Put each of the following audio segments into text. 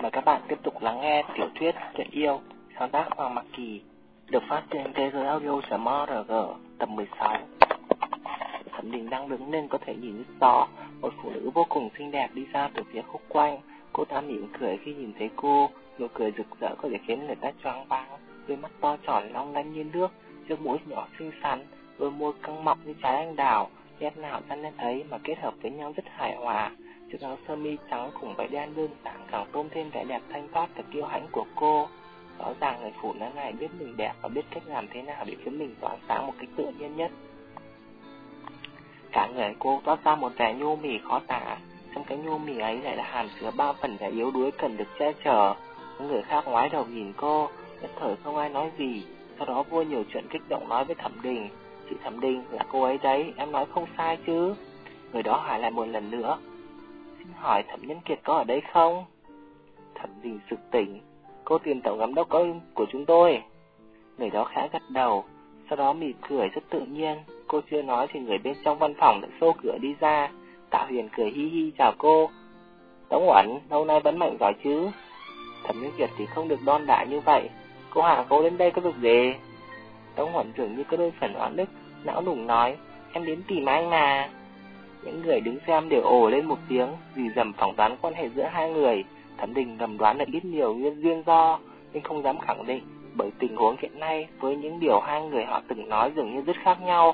Mời các bạn tiếp tục lắng nghe tiểu thuyết Chuyện Yêu, sáng tác Hoàng Mạc Kỳ, được phát trên thế giới audio.org, tập 16. Thẩm Đình đang đứng lên có thể nhìn rất rõ. Một phụ nữ vô cùng xinh đẹp đi ra từ phía khúc quanh. Cô ta mỉm cười khi nhìn thấy cô, nụ cười rực rỡ có thể khiến người ta choáng váng. Đôi mắt to tròn long lanh như nước, chiếc mũi nhỏ xinh xắn, đôi môi căng mọng như trái anh đào, nét nào ta nên thấy mà kết hợp với nhau rất hài hòa. Chiếc áo sơ mi trắng cùng váy đen đơn giản càng tôn thêm vẻ đẹp thanh thoát và kiêu hãnh của cô. Rõ ràng người phụ nữ này biết mình đẹp và biết cách làm thế nào để khiến mình tỏa sáng một cách tự nhiên nhất. Cả người cô toát ra một vẻ nhu mì khó tả, trong cái nhu mì ấy lại là hàm chứa ba phần vẻ yếu đuối cần được che chở. Những người khác ngoái đầu nhìn cô, nhất thời không ai nói gì. Sau đó vua nhiều chuyện kích động nói với Thẩm Đình: "Chị Thẩm Đình, là cô ấy đấy, em nói không sai chứ?" Người đó hỏi lại một lần nữa: "Xin hỏi Thẩm Nhân Kiệt có ở đây không?" Thẩm Đình sực tỉnh: "Cô tìm tổng giám đốc của chúng tôi." Người đó khẽ gật đầu, sau đó mỉm cười rất tự nhiên. Cô chưa nói thì người bên trong văn phòng đã xô cửa đi ra. Tạ Huyền cười hi hi chào cô: "Tống Uẩn, lâu nay vẫn mạnh giỏi chứ?" Thẩm Nhân Kiệt thì không được đon đại như vậy: "Cô Hạ, cô đến đây có việc gì?" Tống Uẩn dường như có đôi phần oán ức, não nùng nói: "Em đến tìm anh mà." Những người đứng xem đều ồ lên một tiếng, vì dầm phỏng đoán quan hệ giữa hai người. Thẩm Đình ngầm đoán là ít nhiều nguyên duyên do, nhưng không dám khẳng định, bởi tình huống hiện nay với những điều hai người họ từng nói dường như rất khác nhau.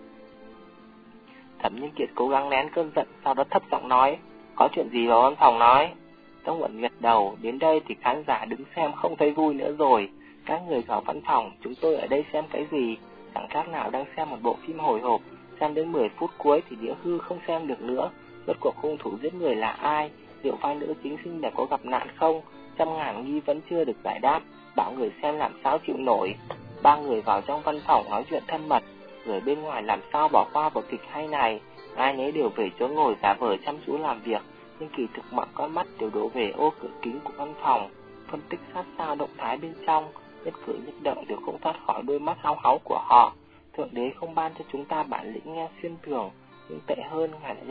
Thẩm Nhân Kiệt cố gắng nén cơn giận, sau đó thấp giọng nói: "Có chuyện gì vào văn phòng nói?" Tống Uẩn gật đầu: "Đến đây thì khán giả đứng xem không thấy vui nữa rồi. Các người vào văn phòng, chúng tôi ở đây xem cái gì? Chẳng khác nào đang xem một bộ phim hồi hộp. Xem đến 10 phút cuối thì đĩa hư không xem được nữa. Rốt cuộc hung thủ giết người là ai? Liệu vai nữ chính xinh đẹp có gặp nạn không? Trăm ngàn nghi vẫn chưa được giải đáp. Bảo người xem làm sao chịu nổi." Ba người vào trong văn phòng nói chuyện thân mật. Người bên ngoài làm sao bỏ qua vở kịch hay này? Ai nấy đều về chỗ ngồi giả vờ chăm chú làm việc, nhưng kỳ thực mọi con mắt đều đổ về ô cửa kính của văn phòng, phân tích sát sao động thái bên trong. Nhất cử nhất động đều không thoát khỏi đôi mắt háo háu của họ. Thượng đế không ban cho chúng ta bản lĩnh nghe xuyên tường, nhưng tệ hơn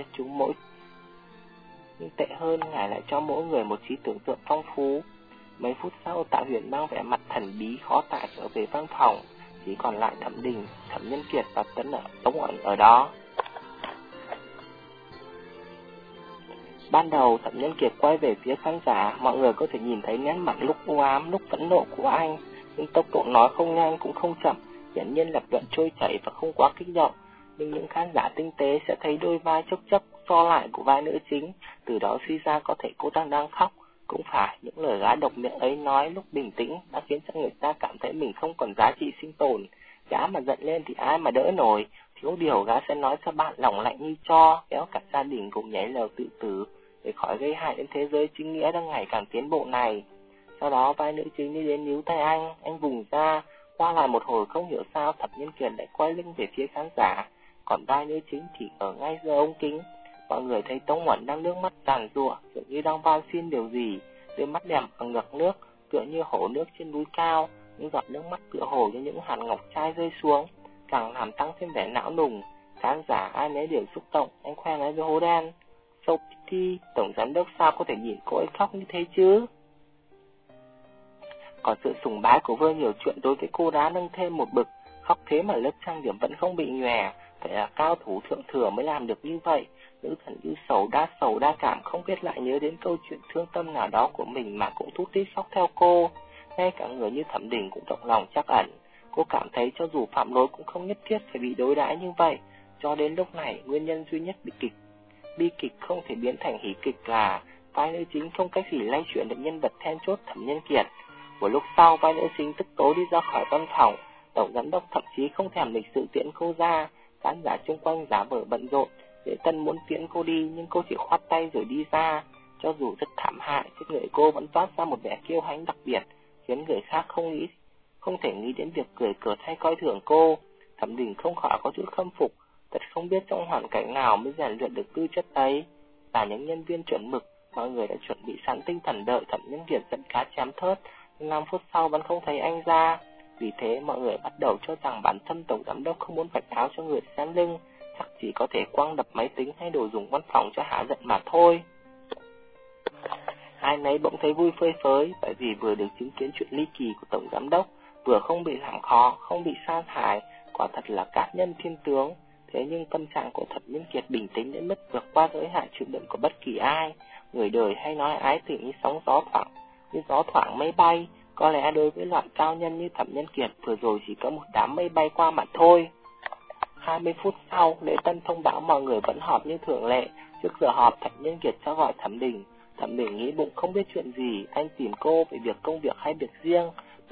ngài lại cho mỗi người một trí tưởng tượng phong phú. Mấy phút sau, Tạ Huyền mang vẻ mặt thần bí khó tả trở về văn phòng, chỉ còn lại Thẩm Đình, Thẩm Nhân Kiệt và Tống Uẩn ở đó. Ban đầu Thẩm Nhân Kiệt quay về phía khán giả, mọi người có thể nhìn thấy nét mặt lúc u ám lúc phẫn nộ của anh, nhưng tốc độ nói không nhanh cũng không chậm, hiển nhiên lập luận trôi chảy và không quá kích động. Nhưng những khán giả tinh tế sẽ thấy đôi vai chốc chốc so lại của vai nữ chính, từ đó suy ra có thể cô ta đang khóc. Cũng phải, những lời gã độc miệng ấy nói lúc bình tĩnh đã khiến cho người ta cảm thấy mình không còn giá trị sinh tồn. Gã mà giận lên thì ai mà đỡ nổi, thiếu điều gã sẽ nói cho bạn lòng lạnh như tro, kéo cả gia đình cùng nhảy lầu tự tử để khỏi gây hại đến thế giới chính nghĩa đang ngày càng tiến bộ này. Sau đó vai nữ chính đi đến níu tay anh vùng ra. Qua lại một hồi không hiểu sao Thẩm Nhân Kiệt lại quay lưng về phía khán giả, còn vai nữ chính thì ở ngay giữa ống kính. Mọi người thấy Tống Uẩn đang nước mắt giàn giụa, dường như đang van xin điều gì. Đôi mắt đẹp bằng ngược nước, tựa như hồ nước trên núi cao, những giọt nước mắt tựa hồ như những hạt ngọc trai rơi xuống, càng làm tăng thêm vẻ não nùng. Khán giả ai nấy đều xúc động, anh khoe nói với Hố Đen: "Sophie, tổng giám đốc sao có thể nhìn cô ấy khóc như thế chứ?" Còn sự sùng bái của Vương nhiều chuyện đối với cô đã nâng thêm một bậc. Khóc thế mà lớp trang điểm vẫn không bị nhòe, phải là cao thủ thượng thừa mới làm được như vậy. Nữ thần yêu sầu đa cảm không biết lại nhớ đến câu chuyện thương tâm nào đó của mình mà cũng thút thít khóc theo cô. Ngay cả người như Thẩm Đình cũng động lòng trắc ẩn. Cô cảm thấy cho dù phạm lỗi cũng không nhất thiết phải bị đối đãi như vậy. Cho đến lúc này, nguyên nhân duy nhất bi kịch không thể biến thành hỉ kịch là vai nữ chính không cách gì lay chuyển được nhân vật then chốt Thẩm Nhân Kiệt. Một lúc sau, vai nữ chính tức tối đi ra khỏi văn phòng. Tổng giám đốc thậm chí không thèm lịch sự tiễn cô ra. Khán giả xung quanh giả vờ bận rộn. Lễ tân muốn tiễn cô đi, nhưng cô chỉ khoát tay rồi đi ra. Cho dù rất thảm hại, trên người cô vẫn toát ra một vẻ kiêu hãnh đặc biệt, khiến người khác không thể nghĩ đến việc cười cợt hay coi thường cô. Thẩm Đình không khỏi có chút khâm phục, thật không biết trong hoàn cảnh nào mới rèn luyện được tư chất ấy. Là những nhân viên chuẩn mực, mọi người đã chuẩn bị sẵn tinh thần đợi Thẩm Nhân Kiệt giận cá chém thớt, nhưng 5 phút sau vẫn không thấy anh ra. Vì thế mọi người bắt đầu cho rằng bản thân tổng giám đốc không muốn vạch áo cho người xem lưng, chắc chỉ có thể quăng đập máy tính hay đồ dùng văn phòng cho hả giận mà thôi. Ai nấy bỗng thấy vui phơi phới, bởi vì vừa được chứng kiến chuyện ly kỳ của tổng giám đốc, vừa không bị làm khó, không bị sa thải, quả thật là cát nhân thiên tướng. Thế nhưng tâm trạng của Thẩm Nhân Kiệt bình tĩnh đến mức vượt qua giới hạn chịu đựng của bất kỳ ai. Người đời hay nói ái tình như sóng gió thoảng, như gió thoảng mây bay. Có lẽ đối với loại cao nhân như Thẩm Nhân Kiệt, vừa rồi chỉ có một đám mây bay qua mà thôi. 20 phút sau, lễ tân thông báo mọi người vẫn họp như thường lệ. Trước giờ họp, Thẩm Nhân Kiệt cho gọi Thẩm Đình. Thẩm Đình nghĩ bụng không biết chuyện gì, anh tìm cô về việc công việc hay việc riêng,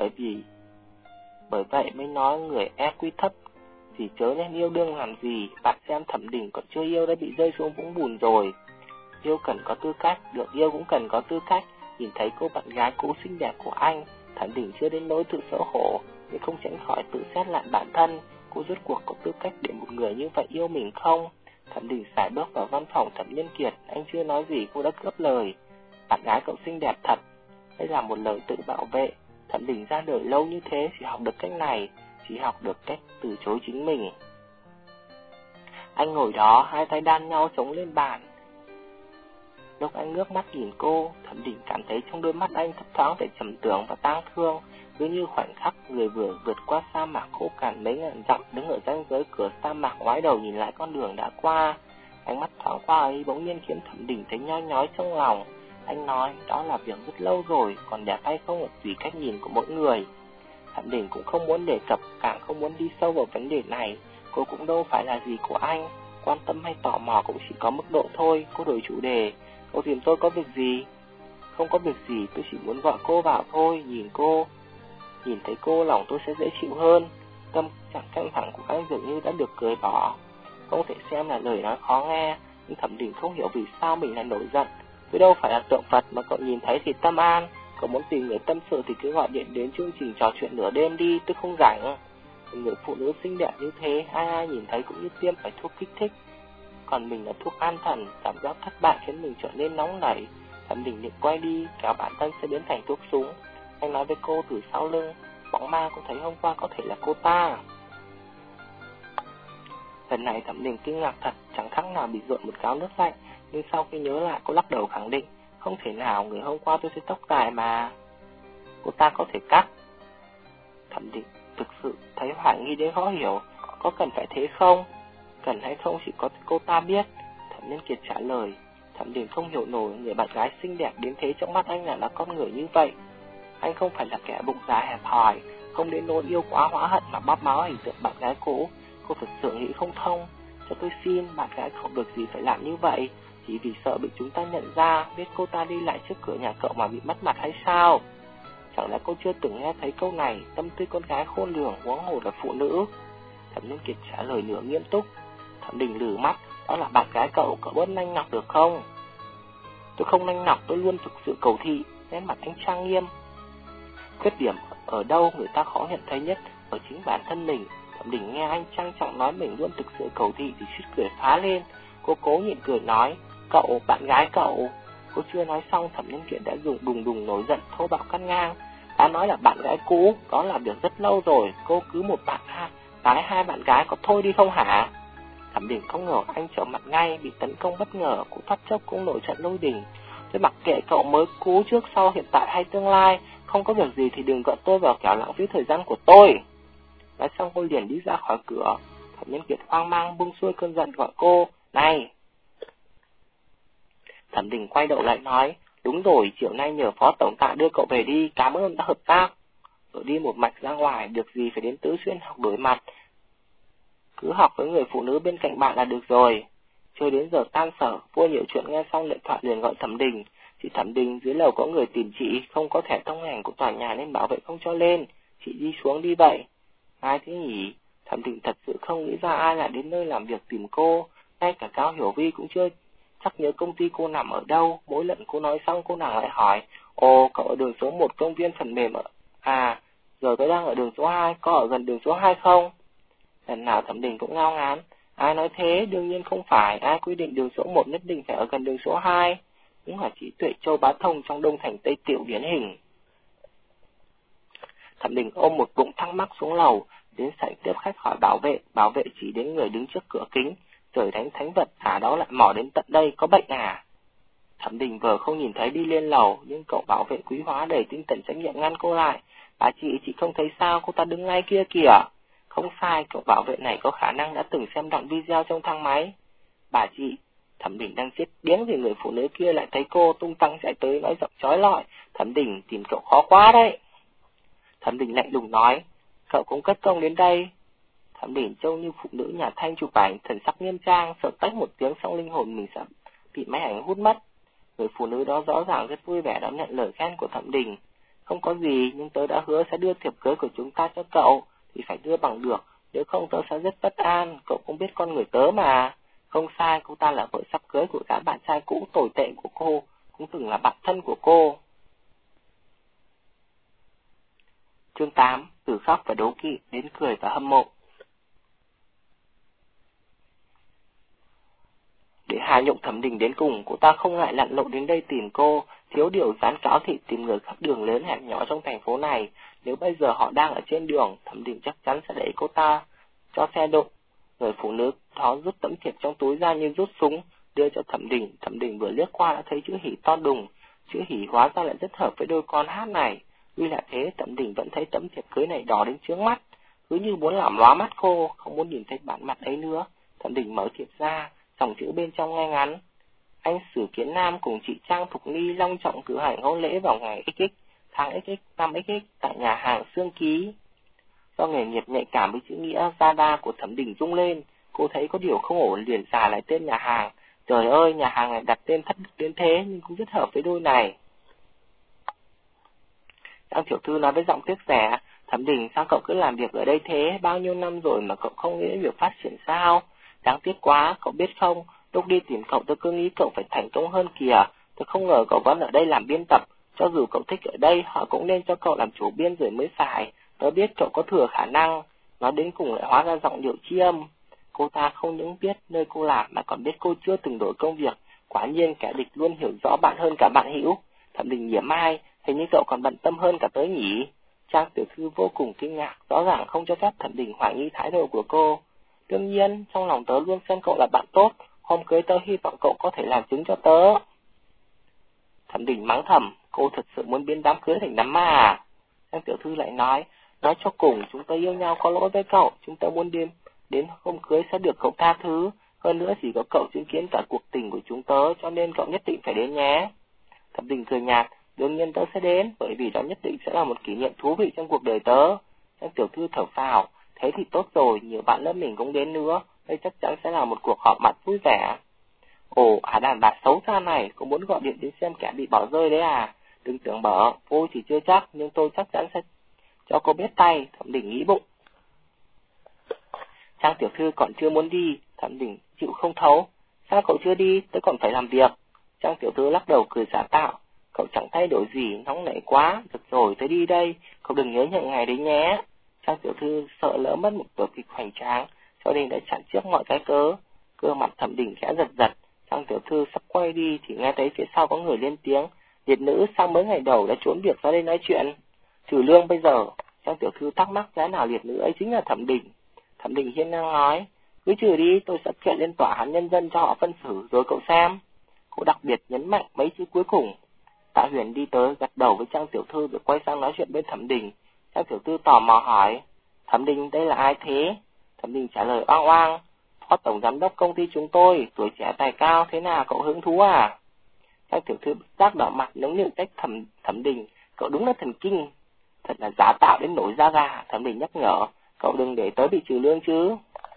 bởi vậy mới nói người EQ thấp thì chớ nên yêu đương làm gì. Bạn xem Thẩm Đình còn chưa yêu đã bị rơi xuống vũng bùn rồi. Yêu cần có tư cách, được yêu cũng cần có tư cách. Nhìn thấy cô bạn gái cũ xinh đẹp của anh, Thẩm Đình chưa đến nỗi tự xấu hổ, nhưng không tránh khỏi tự xét lại bản thân. Cô rốt cuộc có tư cách để một người như vậy yêu mình không? Thẩm Đình sải bước vào văn phòng Thẩm Nhân Kiệt. Anh chưa nói gì cô đã cướp lời. Bạn gái cậu xinh đẹp thật. Đây là một lời tự bảo vệ. Thẩm Đình ra đời lâu như thế chỉ học được cách này, chỉ học được cách từ chối chính mình. Anh ngồi đó, hai tay đan nhau chống lên bàn. Lúc anh ngước mắt nhìn cô, Thẩm Đình cảm thấy trong đôi mắt anh thấp thoáng vẻ trầm tưởng và tang thương. Cứ như khoảnh khắc người vừa vượt qua sa mạc khô cằn mấy ngàn dặm, đứng ở ranh giới cửa sa mạc ngoái đầu nhìn lại con đường đã qua. Ánh mắt thoáng qua ấy bỗng nhiên khiến Thẩm Đình thấy nhói nhói trong lòng. Anh nói, đó là việc rất lâu rồi, còn đẹp hay không là tùy cách nhìn của mỗi người. Thẩm Đình cũng không muốn đề cập, càng không muốn đi sâu vào vấn đề này. Cô cũng đâu phải là gì của anh, quan tâm hay tò mò cũng chỉ có mức độ thôi. Cô đổi chủ đề, cô tìm tôi có việc gì? Không có việc gì, tôi chỉ muốn gọi cô vào thôi. Nhìn thấy cô lòng tôi sẽ dễ chịu hơn. Tâm trạng căng thẳng của anh dường như đã được cởi bỏ. Không thể xem là lời nói khó nghe, nhưng Thẩm Đình không hiểu vì sao mình lại nổi giận. Tôi đâu phải là tượng Phật mà cậu nhìn thấy thì tâm an. Cậu muốn tìm người tâm sự thì cứ gọi điện đến chương trình trò chuyện nửa đêm đi, tôi không rảnh. Người phụ nữ xinh đẹp như thế, ai nhìn thấy cũng như tiêm phải thuốc kích thích. Còn mình là thuốc an thần, cảm giác thất bại khiến mình trở nên nóng nảy. Thẩm Đình định quay đi, kéo bản thân sẽ biến thành thuốc súng. Anh nói với cô từ sau lưng, bóng ma cô thấy hôm qua có thể là cô ta. Lần này Thẩm Đình kinh ngạc thật, chẳng khác nào bị dội một gáo nước lạnh. Nhưng sau khi nhớ lại, cô lắc đầu khẳng định, không thể nào, người hôm qua tôi sẽ tóc dài mà. Cô ta có thể cắt. Thẩm Định thực sự thấy hoài nghi đến khó hiểu, có cần phải thế không? Cần hay không chỉ có cô ta biết. Thẩm Nhân Kiệt trả lời. Thẩm Định không hiểu nổi người bạn gái xinh đẹp đến thế trong mắt anh là con người như vậy. Anh không phải là kẻ bụng dạ hẹp hòi, không đến nỗi yêu quá hóa hận mà bóp máu hình tượng bạn gái cũ. Cô thật sự nghĩ không thông. Cho tôi xin, bạn gái không được gì phải làm như vậy, chỉ vì sợ bị chúng ta nhận ra, biết cô ta đi lại trước cửa nhà cậu mà bị mất mặt hay sao? Chẳng lẽ cô chưa từng nghe thấy câu này, tâm tư con gái khôn lường, huống hồ là phụ nữ? Thẩm Nhân Kiệt trả lời nửa nghiêm túc. Thẩm Đình lử mắt, đó là bạn gái cậu bớt nanh nọc được không? Tôi không nanh nọc, tôi luôn thực sự cầu thị. Nét mặt anh trang nghiêm. Khuyết điểm ở đâu người ta khó nhận thấy nhất? Ở chính bản thân mình. Thẩm Đình nghe anh trang trọng nói mình luôn thực sự cầu thị thì suýt cười phá lên. Cô cố nhịn cười nói, cậu, bạn gái cậu. Cô chưa nói xong, Thẩm Nhân Kiệt đã dùng đùng đùng nổi giận thô bạo cắt ngang. Đã nói là bạn gái cũ, đó là việc rất lâu rồi. Cô cứ một bạn gái, hai bạn gái có thôi đi không hả? Thẩm Đình không ngờ anh trở mặt ngay, bị tấn công bất ngờ. Cô thoát chốc cũng nổi trận lôi đình. Tôi mặc kệ cậu mới cũ trước sau hiện tại hay tương lai, không có việc gì thì đừng gọi tôi vào kẻo lãng phí thời gian của tôi. Nói xong cô liền đi ra khỏi cửa. Thẩm Nhân Kiệt hoang mang buông xuôi cơn giận gọi cô, này. Thẩm Đình quay đầu lại nói, đúng rồi, chiều nay nhờ phó tổng tạ đưa cậu về đi, cảm ơn đã hợp tác. Rồi đi một mạch ra ngoài, được gì phải đến Tứ Xuyên học đổi mặt. Cứ học với người phụ nữ bên cạnh bạn là được rồi. Chơi đến giờ tan sở, vua nhiều chuyện nghe xong điện thoại liền gọi Thẩm Đình. Chị Thẩm Đình, dưới lầu có người tìm chị, không có thẻ thông hành của tòa nhà nên bảo vệ không cho lên. Chị đi xuống đi vậy. Ai thế nhỉ? Thẩm Đình thật sự không nghĩ ra ai lại đến nơi làm việc tìm cô. Ngay cả Cao Hiểu Vi cũng chưa chắc nhớ công ty cô nằm ở đâu. Mỗi lần cô nói xong cô nàng lại hỏi, ồ, cậu ở đường số 1 công viên phần mềm ạ? À, giờ tôi đang ở đường số 2, có ở gần đường số 2 không? Lần nào Thẩm Đình cũng ngao ngán. Ai nói thế? Đương nhiên không phải. Ai quy định đường số 1 nhất định phải ở gần đường số 2? Cũng là trí tuệ Châu Bá Thông trong Đông Thành Tây Tiểu điển hình. Thẩm Đình ôm một bụng thắc mắc xuống lầu, đến sảnh tiếp khách hỏi bảo vệ chỉ đến người đứng trước cửa kính, trời đánh thánh vật, đó lại mò đến tận đây, có bệnh à? Thẩm Đình vừa không nhìn thấy đi lên lầu, nhưng cậu bảo vệ Quý Hóa đầy tinh thần trách nhiệm ngăn cô lại. Bà chị không thấy sao, cô ta đứng ngay kia kìa. Không sai, cậu bảo vệ này có khả năng đã từng xem đoạn video trong thang máy. Bà chị, Thẩm Đình đang chết điếng thì người phụ nữ kia lại thấy cô tung tăng chạy tới nói giọng chói lọi. Thẩm Đình tìm cậu khó quá đấy. Thẩm Đình lạnh lùng nói, cậu cũng cất công đến đây. Thẩm Đình trông như phụ nữ nhà Thanh chụp ảnh, thần sắc nghiêm trang, sợ tách một tiếng xong linh hồn mình sẽ bị máy ảnh hút mất. Người phụ nữ đó rõ ràng rất vui vẻ đón nhận lời khen của Thẩm Đình. Không có gì, nhưng tớ đã hứa sẽ đưa thiệp cưới của chúng ta cho cậu, thì phải đưa bằng được, nếu không tớ sẽ rất bất an, cậu cũng biết con người tớ mà. Không sai, cô ta là vợ sắp cưới của gã bạn trai cũ tồi tệ của cô, cũng từng là bạn thân của cô. Chương 8, từ khóc và đố kỵ đến cười và hâm mộ. Để hạ nhục Thẩm Đình đến cùng, cô ta không ngại lặn lội đến đây tìm cô, thiếu điều dán cáo thị tìm người khắp đường lớn hẻm nhỏ trong thành phố này. Nếu bây giờ họ đang ở trên đường, Thẩm Đình chắc chắn sẽ đẩy cô ta cho xe đụng. Người phụ nữ đó rút tấm thiệp trong túi ra như rút súng, đưa cho Thẩm Đình. Thẩm Đình vừa liếc qua đã thấy chữ hỉ to đùng, chữ hỉ hóa ra lại rất hợp với đôi con hát này. Tuy là thế, Thẩm Đình vẫn thấy tấm thiệp cưới này đỏ đến chướng mắt, cứ như muốn làm lóa mắt cô, không muốn nhìn thấy bản mặt ấy nữa. Thẩm Đình mở thiệp ra, dòng chữ bên trong nghe ngắn: anh Sử Kiến Nam cùng chị Trang Thục Ly long trọng cử hành hôn lễ vào ngày XX tháng XX năm XX tại nhà hàng Sương Ký. Do nghề nghiệp nhạy cảm với chữ nghĩa, Zada của Thẩm Đình rung lên. Cô thấy có điều không ổn liền xả lại tên nhà hàng. Trời ơi, nhà hàng này đặt tên thất đức đến thế nhưng cũng rất hợp với đôi này. Trang tiểu thư nói với giọng tiếc rẻ: Thẩm Đình, sao cậu cứ làm việc ở đây thế? Bao nhiêu năm rồi mà cậu không nghĩ đến việc phát triển sao? Đáng tiếc quá, cậu biết không? Lúc đi tìm cậu tôi cứ nghĩ cậu phải thành công hơn kìa. Tôi không ngờ cậu vẫn ở đây làm biên tập. Cho dù cậu thích ở đây, họ cũng nên cho cậu làm chủ biên rồi mới phải. Tớ biết cậu có thừa khả năng. Nói đến cùng lại hóa ra giọng điệu chi âm. Cô ta không những biết nơi cô làm mà còn biết cô chưa từng đổi công việc. Quả nhiên kẻ địch luôn hiểu rõ bạn hơn cả bạn hữu. Thẩm Đình mỉa mai, hình như cậu còn bận tâm hơn cả tớ nhỉ? Trang tiểu thư vô cùng kinh ngạc, rõ ràng không cho phép Thẩm Đình hoài nghi thái độ của cô. Đương nhiên, trong lòng tớ luôn xem cậu là bạn tốt, hôm cưới tớ hy vọng cậu có thể làm chứng cho tớ. Thẩm Đình mắng thầm, cô thật sự muốn biến đám cưới thành đám ma à? Trang tiểu thư lại nói cho cùng chúng tớ yêu nhau có lỗi với cậu, chúng tớ muốn đến hôm cưới sẽ được cậu tha thứ, hơn nữa chỉ có cậu chứng kiến cả cuộc tình của chúng tớ, cho nên cậu nhất định phải đến nhé. Thẩm Đình cười nhạt, đương nhiên tớ sẽ đến, bởi vì đó nhất định sẽ là một kỷ niệm thú vị trong cuộc đời tớ. Trang tiểu thư thở phào, thế thì tốt rồi, nhiều bạn lớp mình cũng đến nữa, đây chắc chắn sẽ là một cuộc họp mặt vui vẻ. Ồ, đàn bà xấu xa này, cũng muốn gọi điện đến xem kẻ bị bỏ rơi đấy à? Đừng tưởng bở, tôi thì chưa chắc, nhưng tôi chắc chắn sẽ cho cô biết tay. Thẩm Đình nghĩ bụng. Trang tiểu thư còn chưa muốn đi. Thẩm Đình chịu không thấu. Sao cậu chưa đi, tôi còn phải làm việc. Trang tiểu thư lắc đầu cười giả tạo. Cậu chẳng thay đổi gì, nóng nảy quá. Được rồi, tôi đi đây, cậu đừng nhớ nhận ngày đấy nhé. Trang tiểu thư sợ lỡ mất một vở kịch hoành tráng, cho nên đã chặn trước mọi cái cớ. Cơ mặt Thẩm Đình khẽ giật giật. Trang tiểu thư sắp quay đi thì nghe thấy phía sau có người lên tiếng. Liệt nữ sang mấy ngày đầu đã trốn việc ra đây nói chuyện. Trừ lương bây giờ. Trang tiểu thư thắc mắc giá nào liệt nữ ấy chính là Thẩm Đình. Thẩm Đình hiên ngang nói, cứ trừ đi, tôi sẽ kiện lên tòa án nhân dân cho họ phân xử rồi cậu xem. Cô đặc biệt nhấn mạnh mấy chữ cuối cùng. Tạ Huyền đi tới gật đầu với Trang tiểu thư rồi quay sang nói chuyện bên Thẩm Đình. Trang tiểu thư tò mò hỏi, Thẩm Đình đây là ai thế? Thẩm Đình trả lời oang oang, phó tổng giám đốc công ty chúng tôi, tuổi trẻ tài cao, thế nào cậu hứng thú à? Trang tiểu thư giác đỏ mặt nướng nịu cách Thẩm Đình, cậu đúng là thần kinh, thật là giả tạo đến nổi da gà. Thẩm Đình nhắc nhở, cậu đừng để tớ bị trừ lương chứ.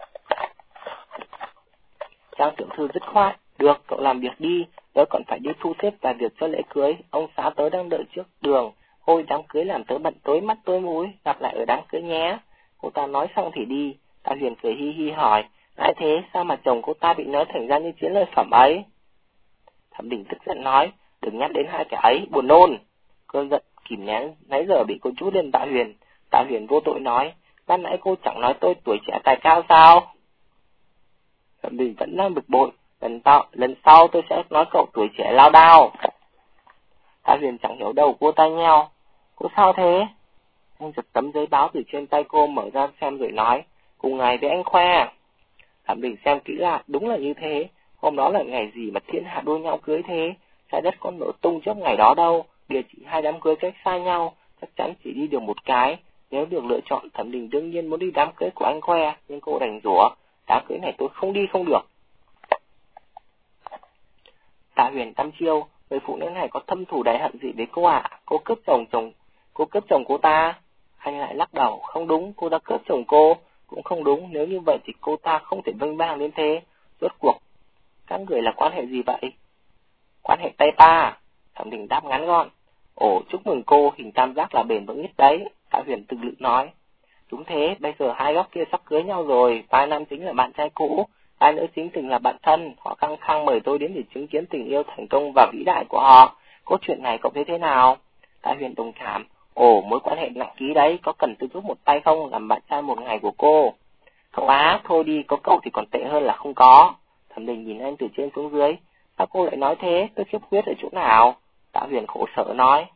Trang tiểu thư dứt khoát, được, cậu làm việc đi, tớ còn phải đi thu xếp vài việc cho lễ cưới, ông xã tớ đang đợi trước đường. Ôi, đám cưới làm tớ bận tối mắt tối mũi, gặp lại ở đám cưới nhé. Cô ta nói xong thì đi. Tạ Huyền cười hi hi hỏi, ai thế, sao mà chồng cô ta bị nói thành ra như chiến lợi phẩm ấy? Thẩm Đình tức giận nói, đừng nhắc đến hai cái ấy, buồn nôn. Cơn giận kìm nén nãy giờ bị cô chút lên Tạ Huyền. Tạ Huyền vô tội nói, ban nãy cô chẳng nói tôi tuổi trẻ tài cao sao? Thẩm Đình vẫn đang bực bội, lần sau tôi sẽ nói cậu tuổi trẻ lao đao. Tạ Huyền chẳng hiểu đầu cô ta nheo. Cô sao thế? Anh giật tấm giấy báo từ trên tay cô mở ra xem rồi nói, cùng ngày với anh khoe. Thẩm Đình xem kỹ lại, đúng là như thế. Hôm đó là ngày gì mà thiên hạ đua nhau cưới thế? trái đất có nổ tung trước ngày đó đâu. Địa chỉ hai đám cưới cách xa nhau, chắc chắn chỉ đi được một cái. Nếu được lựa chọn, Thẩm Đình đương nhiên muốn đi đám cưới của anh khoe, nhưng cô đành rủa, đám cưới này tôi không đi không được. Tạ Huyền đăm chiêu, người phụ nữ này có thâm thù đại hận gì với cô ạ? Cô cướp chồng cô ta. Anh lại lắc đầu, không đúng, cô đã cướp chồng cô. Cũng không đúng, nếu như vậy thì cô ta không thể vênh vang đến thế. Rốt cuộc, các người là quan hệ gì vậy? Quan hệ tay ta. Thẩm Đình đáp ngắn gọn. Ồ, chúc mừng cô, hình tam giác là bền vững nhất đấy. Tạ Huyền tự lự nói. Đúng thế, bây giờ hai góc kia sắp cưới nhau rồi, vai nam chính là bạn trai cũ, vai nữ chính từng là bạn thân, họ khăng khăng mời tôi đến để chứng kiến tình yêu thành công và vĩ đại của họ. Cốt truyện này cậu thấy thế nào? Tạ Huyền đồng cảm. Ồ, mối quan hệ nặng ký đấy, có cần tôi giúp một tay không, làm bạn trai một ngày của cô? Cậu á, thôi đi, có cậu thì còn tệ hơn là không có. Thẩm Đình nhìn anh từ trên xuống dưới. Sao cô lại nói thế, tôi khiếp khuyết ở chỗ nào? Tạ Huyền khổ sở nói.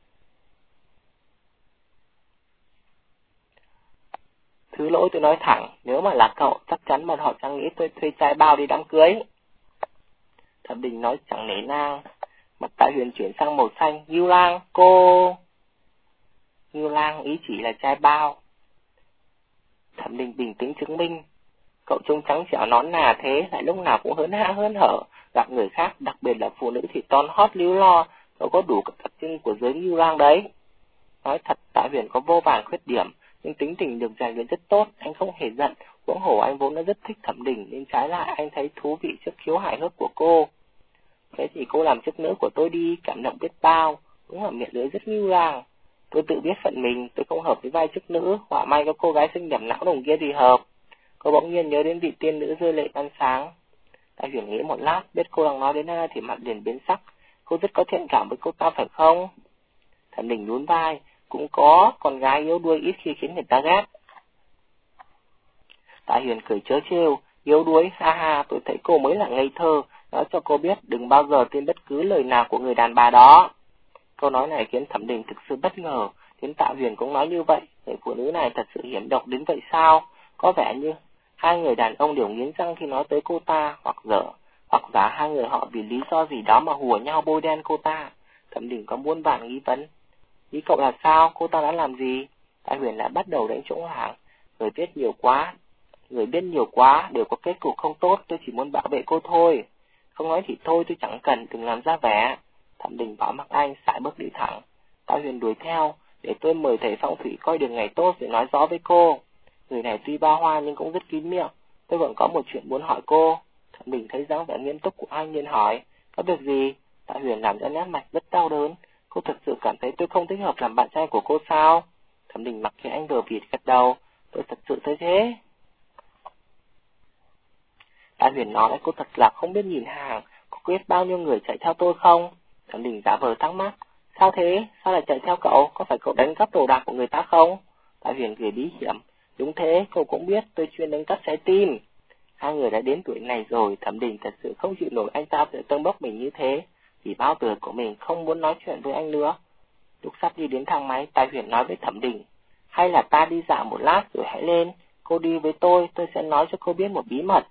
Thứ lỗi, tôi nói thẳng, nếu mà là cậu, chắc chắn bọn họ chẳng nghĩ tôi thuê trai bao đi đám cưới. Thẩm Đình nói chẳng nể nang. Mặt Tạ Huyền chuyển sang màu xanh. Ngưu Lang, cô... Ngưu Lang ý chỉ là trai bao. Thẩm Đình bình tĩnh chứng minh. Cậu trông trắng trẻo nón nà thế, lại lúc nào cũng hớn hã hớn hở. Gặp người khác, đặc biệt là phụ nữ thì ton hót líu lo. Cậu có đủ các đặc trưng của giới Ngưu Lang đấy. Nói thật, Tạ Huyền có vô vàn khuyết điểm, nhưng tính tình được rèn luyện rất tốt, anh không hề giận. Huống hồ anh vốn đã rất thích Thẩm Đình, nên trái lại anh thấy thú vị trước khiếu hài hước của cô. Thế thì cô làm chức nữ của tôi đi, cảm động biết bao. Đúng là miệng lưỡi rất Ngưu Lang. Tôi tự biết phận mình, tôi không hợp với vai chức nữ, họa may có cô gái xinh đẹp não đồng kia thì hợp. Cô bỗng nhiên nhớ đến vị tiên nữ rơi lệ ban sáng. Tạ Huyền nghĩ một lát, biết cô đang nói đến ai thì mặt liền biến sắc. Cô rất có thiện cảm với cô ta phải không? Thẩm Đình nhún vai, cũng có, con gái yếu đuối ít khi khiến người ta ghét. Tạ Huyền cười trớ trêu, yếu đuối, ha ha, tôi thấy cô mới là ngây thơ, nói cho cô biết đừng bao giờ tin bất cứ lời nào của người đàn bà đó. Câu nói này khiến Thẩm Đình thực sự bất ngờ, đến Tạ Huyền cũng nói như vậy, người phụ nữ này thật sự hiểm độc đến vậy sao? Có vẻ như hai người đàn ông đều nghiến răng khi nói tới cô ta, hoặc giả hai người họ vì lý do gì đó mà hùa nhau bôi đen cô ta. Thẩm Đình có muôn vàn nghi vấn. Ý cậu là sao? Cô ta đã làm gì? Tạ Huyền lại bắt đầu đánh trống lảng. Người biết nhiều quá đều có kết cục không tốt, tôi chỉ muốn bảo vệ cô thôi. Không nói thì thôi, tôi chẳng cần, đừng làm ra vẻ. Thẩm Đình bỏ mặc anh, sải bước đi thẳng. Tạ Huyền đuổi theo, để tôi mời thầy phong thủy coi được ngày tốt rồi nói rõ với cô. Người này tuy ba hoa nhưng cũng rất kín miệng, tôi vẫn có một chuyện muốn hỏi cô. Thẩm Đình thấy dáng vẻ nghiêm túc của anh nên hỏi, có việc gì? Tạ Huyền làm ra nét mặt rất đau đớn. Cô thật sự cảm thấy tôi không thích hợp làm bạn trai của cô sao? Thẩm Đình mặc kệ anh vừa vịt gật đầu, tôi thật sự thấy thế. Tạ Huyền nói, cô thật là không biết nhìn hàng, có biết bao nhiêu người chạy theo tôi không? Thẩm Đình giả vờ thắc mắc, sao thế? Sao lại chạy theo cậu? Có phải cậu đánh cắp đồ đạc của người ta không? Tạ Huyền cười bí hiểm, đúng thế, cậu cũng biết tôi chuyên đánh cắp trái tim. Hai người đã đến tuổi này rồi, Thẩm Đình thật sự không chịu nổi anh ta phải tâng bốc mình như thế, vì bao tuổi của mình không muốn nói chuyện với anh nữa. Lúc sắp đi đến thang máy, Tạ Huyền nói với Thẩm Đình, hay là ta đi dạo một lát rồi hãy lên, cô đi với tôi sẽ nói cho cô biết một bí mật.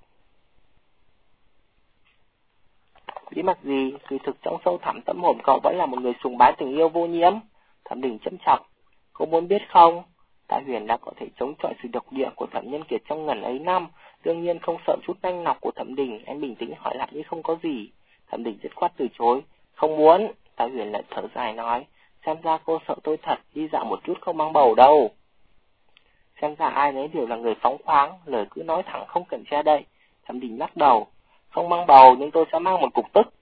Bí mật gì? Kỳ thực trong sâu thẳm tâm hồn cậu vẫn là một người sùng bái tình yêu vô nhiễm. Thẩm Đình châm chọc, cô muốn biết không? Tạ Huyền đã có thể chống chọi sự độc địa của Thẩm Nhân Kiệt trong ngần ấy năm, đương nhiên không sợ chút nanh nọc của Thẩm Đình. Anh bình tĩnh hỏi lại như không có gì. Thẩm Đình dứt khoát từ chối, không muốn. Tạ Huyền lại thở dài nói, xem ra cô sợ tôi thật, đi dạo một chút không mang bầu đâu. Xem ra ai nấy đều là người phóng khoáng, lời cứ nói thẳng không cần che đậy. Thẩm Đình lắc đầu, không mang bầu nhưng tôi sẽ mang một cục tức.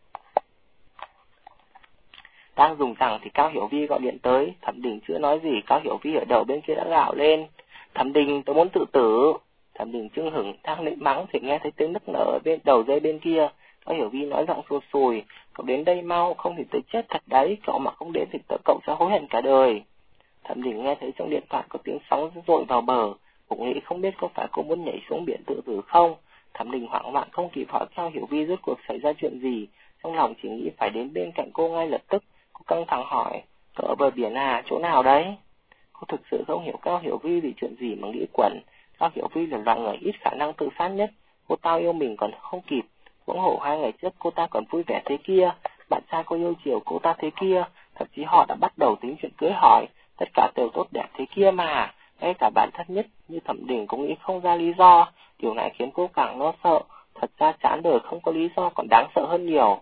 Đang dùng rằng thì Cao Hiểu Vi gọi điện tới, Thẩm Đình chưa nói gì, Cao Hiểu Vi ở đầu bên kia đã gào lên, Thẩm Đình, tôi muốn tự tử. Thẩm Đình chưng hửng đang định mắng thì nghe thấy tiếng nức nở ở bên đầu dây bên kia. Cao Hiểu Vi nói giọng sụt sùi, cậu đến đây mau, không thì tôi chết thật đấy, cậu mà không đến thì cậu sẽ hối hận cả đời. Thẩm Đình nghe thấy trong điện thoại có tiếng sóng dội vào bờ, cũng nghĩ không biết có phải cô muốn nhảy xuống biển tự tử không. Thẩm Đình hoảng loạn không kịp hỏi Cao Hiểu Vi rốt cuộc xảy ra chuyện gì, trong lòng chỉ nghĩ phải đến bên cạnh cô ngay lập tức. Cô căng thẳng hỏi, cậu ở bờ biển à, chỗ nào đấy? Cô thực sự không hiểu Cao Hiểu Vi vì chuyện gì mà nghĩ quẩn. Cao Hiểu Vi là loại người ít khả năng tự sát nhất, cô ta yêu mình còn không kịp, huống hộ 2 ngày trước cô ta còn vui vẻ thế kia, bạn trai cô yêu chiều cô ta thế kia, thậm chí họ đã bắt đầu tính chuyện cưới hỏi, tất cả đều tốt đẹp thế kia mà. Ngay cả bản thân nhất như Thẩm Đình cũng nghĩ không ra lý do, điều này khiến cô càng lo sợ. Thật ra chán đời không có lý do còn đáng sợ hơn nhiều.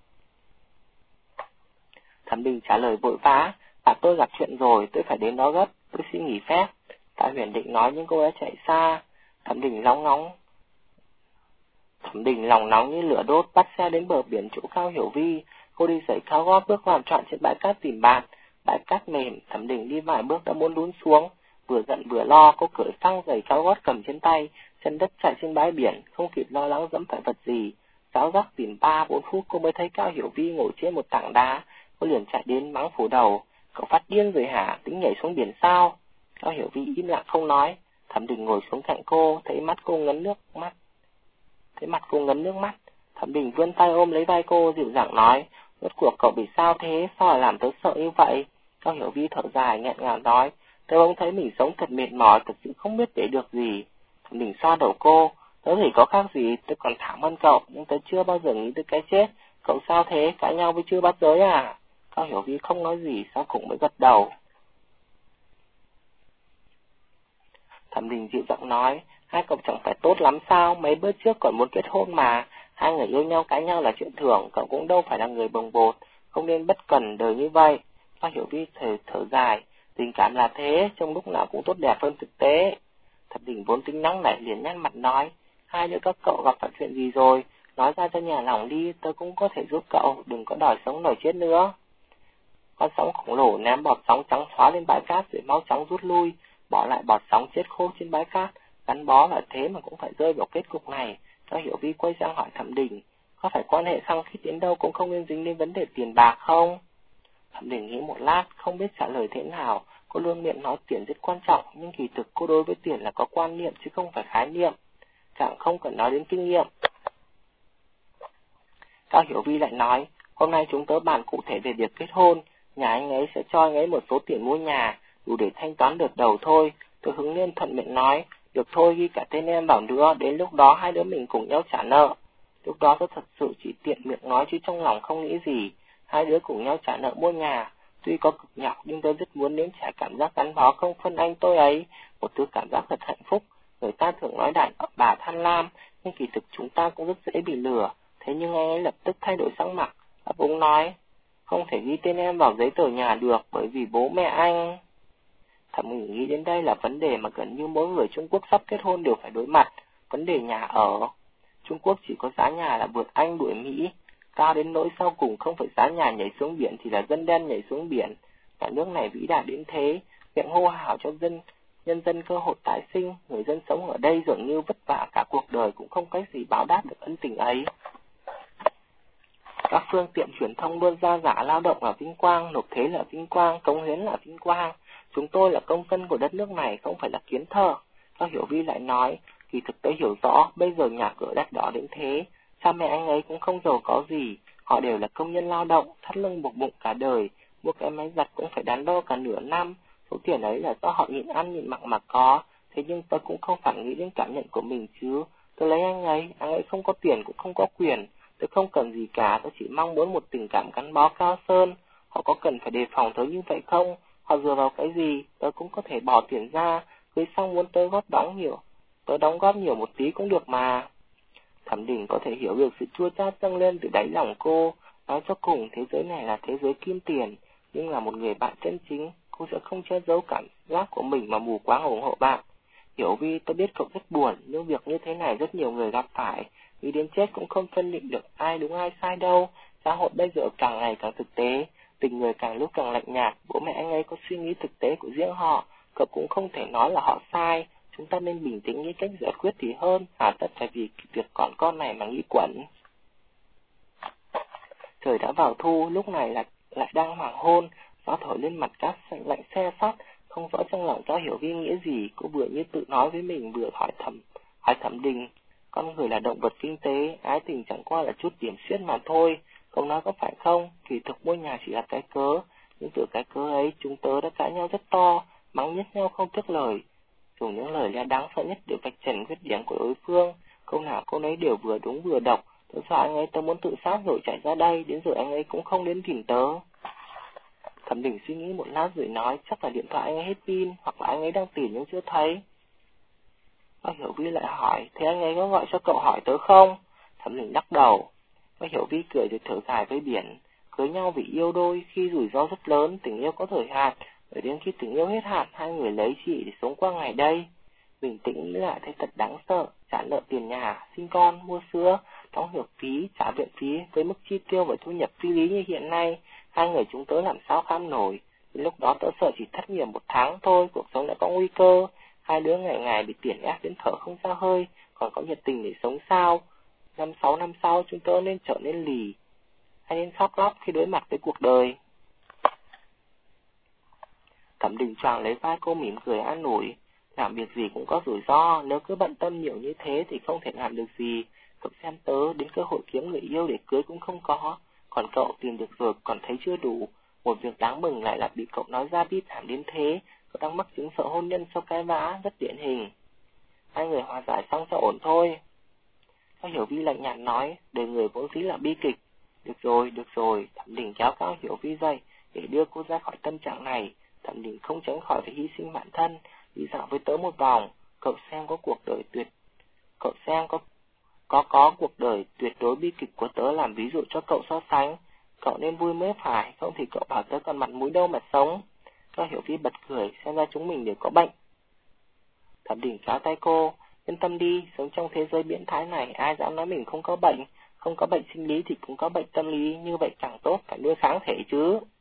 Thẩm Đình trả lời vội vã, bạn tôi gặp chuyện rồi, tôi phải đến đó gấp, tôi xin nghỉ phép. Tạ Huyền định nói nhưng cô đã chạy xa. Thẩm Đình lòng nóng như lửa đốt, bắt xe đến bờ biển chỗ Cao Hiểu Vi. Cô đi giày cao gót bước loạn trọn trên bãi cát tìm bạn. Bãi cát mềm, Thẩm Đình đi vài bước đã muốn lún xuống. Vừa giận vừa lo, cô cởi phăng giày cao gót cầm trên tay, chân đất chạy trên bãi biển, không kịp lo lắng dẫm phải vật gì. Ráo rác tìm 3-4 phút cô mới thấy Cao Hiểu Vi ngồi trên một tảng đá. Cô liền chạy đến mắng phủ đầu, cậu phát điên rồi hả, tính nhảy xuống biển sao? Cao Hiểu Vi im lặng không nói. Thẩm Đình ngồi xuống cạnh cô, thấy mặt cô ngấn nước mắt. Thẩm Đình vươn tay ôm lấy vai cô, dịu dàng nói, rốt cuộc cậu bị sao thế, sao lại làm tớ sợ như vậy? Cao Hiểu Vi thở dài nghẹn ngào nói, tớ bỗng thấy mình sống thật mệt mỏi, thật sự không biết để được gì. Thẩm Đình xoa đầu cô, tớ thì có khác gì, tớ còn thảm hơn cậu, nhưng tớ chưa bao giờ nghĩ tới cái chết. Cậu sao thế, cãi nhau với chưa bắt giới à? Cao Hiểu Vi không nói gì, sau cùng mới gật đầu. Thẩm Đình dịu giọng nói, hai cậu chẳng phải tốt lắm sao, mấy bữa trước còn muốn kết hôn mà, hai người yêu nhau cãi nhau là chuyện thường, cậu cũng đâu phải là người bồng bột, không nên bất cần đời như vậy. Cao Hiểu Vi thở dài, tình cảm là thế, trong lúc nào cũng tốt đẹp hơn thực tế. Thẩm Đình vốn tính nóng nảy liền nhăn mặt nói, hai đứa các cậu gặp phải chuyện gì rồi, nói ra cho nhà lòng đi, tôi cũng có thể giúp cậu, đừng có đòi sống đòi chết nữa. Con sóng khổng lồ ném bọt sóng trắng xóa lên bãi cát rồi mau chóng rút lui, bỏ lại bọt sóng chết khô trên bãi cát, gắn bó là thế mà cũng phải rơi vào kết cục này. Cao Hiểu Vi quay sang hỏi Thẩm Đình, có phải quan hệ khăng khít đến đâu cũng không nên dính đến vấn đề tiền bạc không? Thẩm Đình nghĩ một lát, không biết trả lời thế nào. Cô luôn miệng nói tiền rất quan trọng, nhưng kỳ thực cô đối với tiền là có quan niệm chứ không phải khái niệm, càng không cần nói đến kinh nghiệm. Cao Hiểu Vi lại nói, hôm nay chúng tớ bàn cụ thể về việc kết hôn, nhà anh ấy sẽ cho anh ấy một số tiền mua nhà, đủ để thanh toán đợt đầu thôi. Tôi hứng lên thuận miệng nói, được thôi ghi cả tên em vào nữa, đến lúc đó hai đứa mình cùng nhau trả nợ. Lúc đó tôi thật sự chỉ tiện miệng nói chứ trong lòng không nghĩ gì, hai đứa cùng nhau trả nợ mua nhà. Tuy có cực nhọc nhưng tôi rất muốn nếm trải cảm giác gắn bó không phân anh tôi ấy, một thứ cảm giác thật hạnh phúc. Người ta thường nói đàn bà tham lam, nhưng kỳ thực chúng ta cũng rất dễ bị lừa. Thế nhưng anh ấy lập tức thay đổi sắc mặt, ấp úng nói, không thể ghi tên em vào giấy tờ nhà được bởi vì bố mẹ anh. Thẩm Đình nghĩ đến đây là vấn đề mà gần như mỗi người Trung Quốc sắp kết hôn đều phải đối mặt, vấn đề nhà ở. Trung Quốc chỉ có giá nhà là vượt Anh đuổi Mỹ, cao đến nỗi sau cùng không phải giá nhà nhảy xuống biển thì là dân đen nhảy xuống biển. Cả nước này vĩ đại đến thế, miệng hô hào cho nhân dân cơ hội tái sinh, người dân sống ở đây dường như vất vả cả cuộc đời cũng không cách gì báo đáp được ân tình ấy. Các phương tiện truyền thông luôn ra giả lao động là vinh quang, nộp thuế là vinh quang, cống hiến là vinh quang. Chúng tôi là công dân của đất nước này, không phải là kiến thợ. Cao Hiểu Vi lại nói, kỳ thực tôi hiểu rõ, bây giờ nhà cửa đắt đỏ đến thế, cha mẹ anh ấy cũng không giàu có gì, họ đều là công nhân lao động, thắt lưng buộc bụng cả đời, mua cái máy giặt cũng phải đắn đo cả nửa năm. Số tiền ấy là do họ nhịn ăn nhịn mặc mà có, thế nhưng tôi cũng không phải nghĩ đến cảm nhận của mình chứ. Tôi lấy anh ấy không có tiền cũng không có quyền. Tôi không cần gì cả, tôi chỉ mong muốn một tình cảm gắn bó cao sơn. Họ có cần phải đề phòng tôi như vậy không? Họ dựa vào cái gì? Tôi cũng có thể bỏ tiền ra, cưới xong muốn tôi đóng góp nhiều một tí cũng được mà. Thẩm Đình có thể hiểu được sự chua chát dâng lên từ đáy lòng cô. Nói cho cùng, thế giới này là thế giới kim tiền, nhưng là một người bạn chân chính, cô sẽ không che giấu cảm giác của mình mà mù quáng ủng hộ bạn. Hiểu Vi, tôi biết cậu rất buồn, nhưng việc như thế này rất nhiều người gặp phải. Nghĩ đến chết cũng không phân định được ai đúng ai sai đâu. Xã hội bây giờ càng ngày càng thực tế, tình người càng lúc càng lạnh nhạt. Bố mẹ anh ấy có suy nghĩ thực tế của riêng họ, cậu cũng không thể nói là họ sai. Chúng ta nên bình tĩnh nghĩ cách giải quyết thì hơn, hà tất phải vì việc còn con này mà nghĩ quẩn. Trời đã vào thu, lúc này lại đang hoàng hôn, gió thổi lên mặt cát lạnh xe sắt. Không rõ trong lòng Cao Hiểu Vi nghĩa gì, cô vừa như tự nói với mình vừa hỏi Thẩm Đình. Con người là động vật kinh tế, ái tình chẳng qua là chút điểm xuyết mà thôi. Cậu nói có phải không? Kỳ thực mua nhà chỉ là cái cớ, nhưng từ cái cớ ấy chúng tớ đã cãi nhau rất to, mắng nhất nhau không tiếc lời. Dùng những lời lẽ đáng sợ nhất để vạch trần khuyết điểm của đối phương, câu nào câu nấy đều vừa đúng vừa độc. Tớ sợ anh ấy tớ muốn tự sát rồi chạy ra đây, đến rồi anh ấy cũng không đến tìm tớ. Thẩm Đình suy nghĩ một lát rồi nói, chắc là điện thoại anh ấy hết pin, hoặc là anh ấy đang tìm nhưng chưa thấy. Bác Hiểu Vi lại hỏi, thế anh ấy có gọi cho cậu hỏi tớ không? Thẩm Đình lắc đầu. Bác Hiểu Vi cười rồi thở dài với biển, cưới nhau vì yêu đôi, khi rủi ro rất lớn, tình yêu có thời hạn, rồi đến khi tình yêu hết hạn, hai người lấy chị để sống qua ngày đây. Bình tĩnh nghĩ lại thấy thật đáng sợ, trả nợ tiền nhà, sinh con, mua sữa, đóng học phí, trả viện phí với mức chi tiêu và thu nhập phi lý như hiện nay, hai người chúng tớ làm sao kham nổi. Đến lúc đó tớ sợ chỉ thất nghiệp 1 tháng thôi, cuộc sống đã có nguy cơ. Hai đứa ngày ngày bị tiền ép đến thở không ra hơi, còn có nhiệt tình để sống sao? 5-6 năm sau chúng tớ nên trở nên lì, hay nên khóc lóc khi đối mặt với cuộc đời. Thẩm Đình choàng lấy vai cô mỉm cười an ủi, làm việc gì cũng có rủi ro, nếu cứ bận tâm nhiều như thế thì không thể làm được gì. Cậu xem tớ, đến cơ hội kiếm người yêu để cưới cũng không có, còn cậu tìm được rồi còn thấy chưa đủ. Một việc đáng mừng lại là bị cậu nói ra bi thảm đến thế, cậu đang mắc chứng sợ hôn nhân sau cái vã, rất điển hình. Hai người hòa giải xong sẽ ổn thôi. Cao Hiểu Vi lạnh nhạt nói, đời người vốn dĩ là bi kịch. Được rồi, Thẩm Đình kéo Cao Hiểu Vi dậy để đưa cô ra khỏi tâm trạng này. Thẩm Đình không tránh khỏi phải hy sinh bản thân, đi dạo với tớ một vòng, cậu xem có cuộc đời đối bi kịch của tớ làm ví dụ cho cậu so sánh. Cậu nên vui mới phải, không thì cậu bảo tớ còn mặt mũi đâu mà sống. Cao Hiểu Vi bật cười, xem ra chúng mình đều có bệnh. Thẩm Đình kéo tay cô, yên tâm đi, sống trong thế giới biến thái này, ai dám nói mình không có bệnh sinh lý thì cũng có bệnh tâm lý, như vậy chẳng tốt, phải nuôi kháng thể chứ.